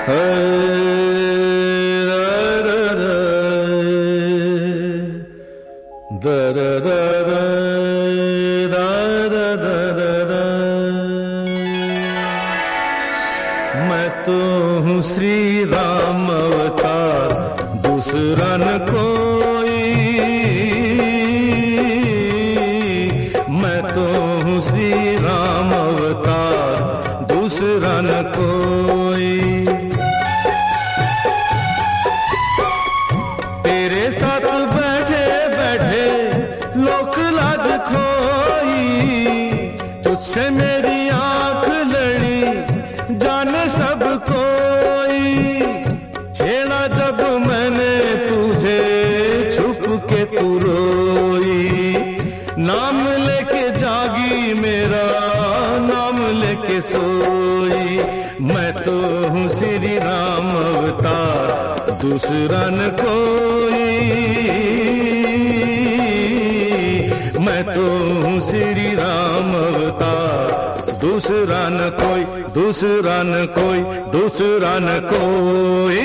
मैं तो हूँ श्री राम अवतार, दूसरा न कोई। मैं तो हूँ श्री राम अवतार, दूसरा न कोई। तेरे साथ बैठे बैठे लोक लाज खोई, तुझसे मेरी आंख लड़ी जाने सब कोई। छेड़ा जब मैंने तुझे छुप के तू रोई, नाम लेके जागी मेरा नाम लेके सोई। मैं तो हूँ श्री राम अवतार, दूसरा न कोई। मैं तो हूँ श्री राम अवतार, दूसरा न कोई, दूसरा न कोई, दूसरा न कोई।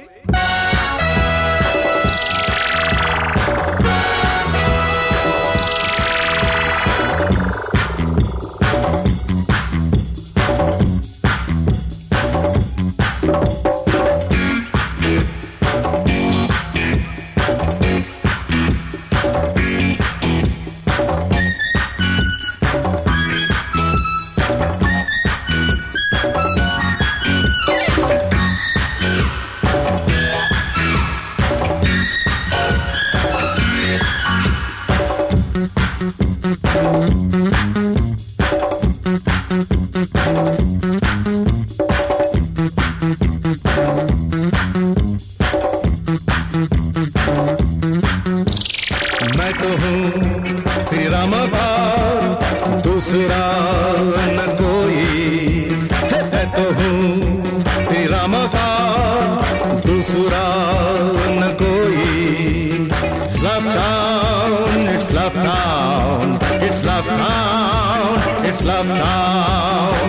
मैं तो हूँ श्री राम अवतार, दूसरा न कोई। मैं तो हूँ श्री राम अवतार, दूसरा न कोई। It's love town, it's love town, it's love town, it's love town.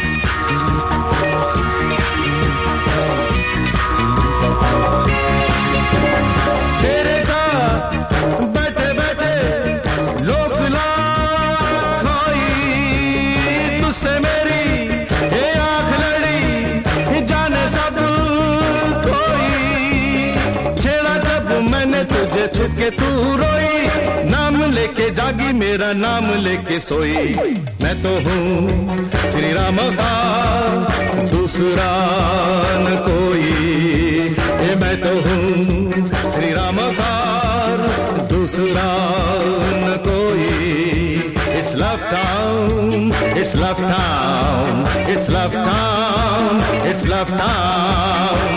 छुप के तू रोई, नाम लेके जागी मेरा नाम लेके सोई। मैं तो हूँ श्री राम अवतार, दूसरा न कोई। मैं तो हूँ श्री राम अवतार, दूसरा न कोई। It's love town, it's love town, it's love town, it's love town.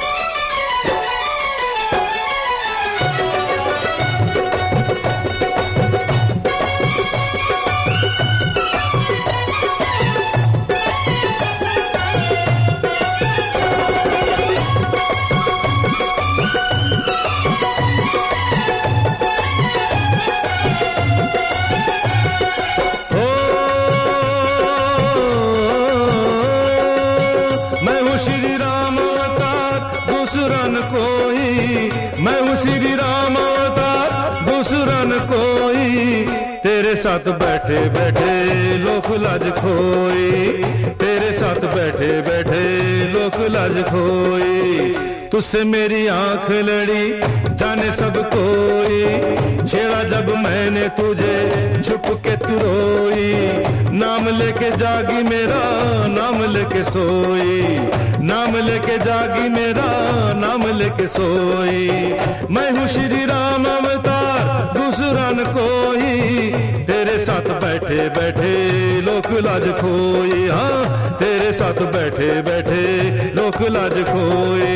मैं हूँ श्री राम अवतार, दूसरा न कोई। तेरे साथ बैठे बैठे लोक लाज खोई, तेरे साथ बैठे बैठे लोक लाज खोई। तुझसे मेरी आंख लड़ी जाने सब कोई, छेड़ा जब मैंने तुझे छुप के तू रोई। नाम लेके जागी मेरा नाम लेके सोई, नाम लेके जागी मेरा नाम लेके सोई। मैं हूँ श्री राम अवतार, दूसरा न कोई। तेरे साथ बैठे बैठे लोक लाज खोई, हाँ तेरे साथ बैठे बैठे लोक लाज खोई।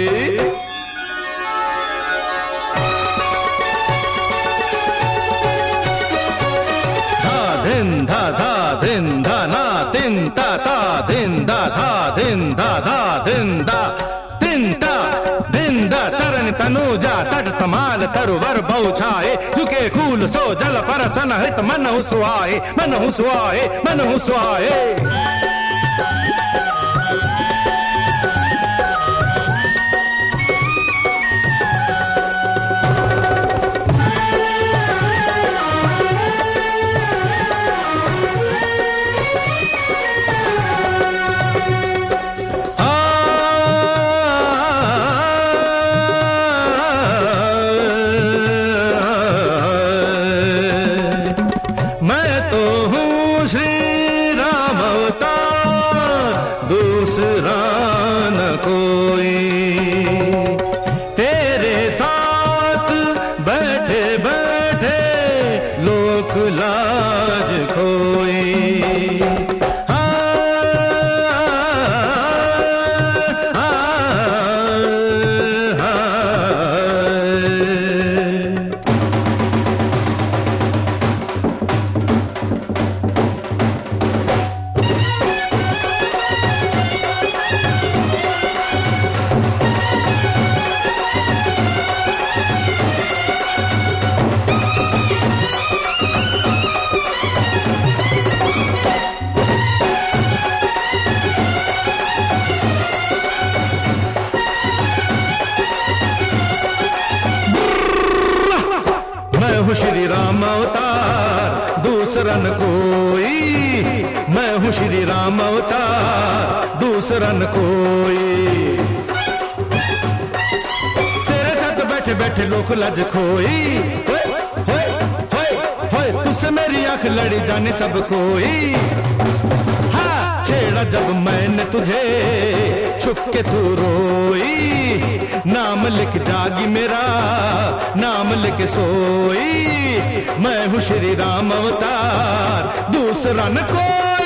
धिन धा धा धिन धा ना तिन ता ता धिन धा धा धिन धा धा धिन धा तिन ता धिन धा तरन तनुजा तट तमाल तरुवर बहुछाए झुके कूल सो जल परसन हित मन हुसुआए मन हुसुआए मन हुसुआए। अपना न कोई। तेरे साथ बैठे बैठे लोक लाज खोई। मैं हूँ श्री राम अवतार दूसरा न कोई। मैं हूँ श्री राम अवतार दूसरा न कोई। तेरे साथ बैठे बैठे लोक लाज खोई। तुझसे मेरी आंख लड़ी जाने सब कोई। हाँ, छेड़ा जब मैंने तुझे छुप के तू रोई। नाम लिख जागी मेरा नाम लिख सोई। मैं हूँ श्री राम अवतार दूसरा न कोई।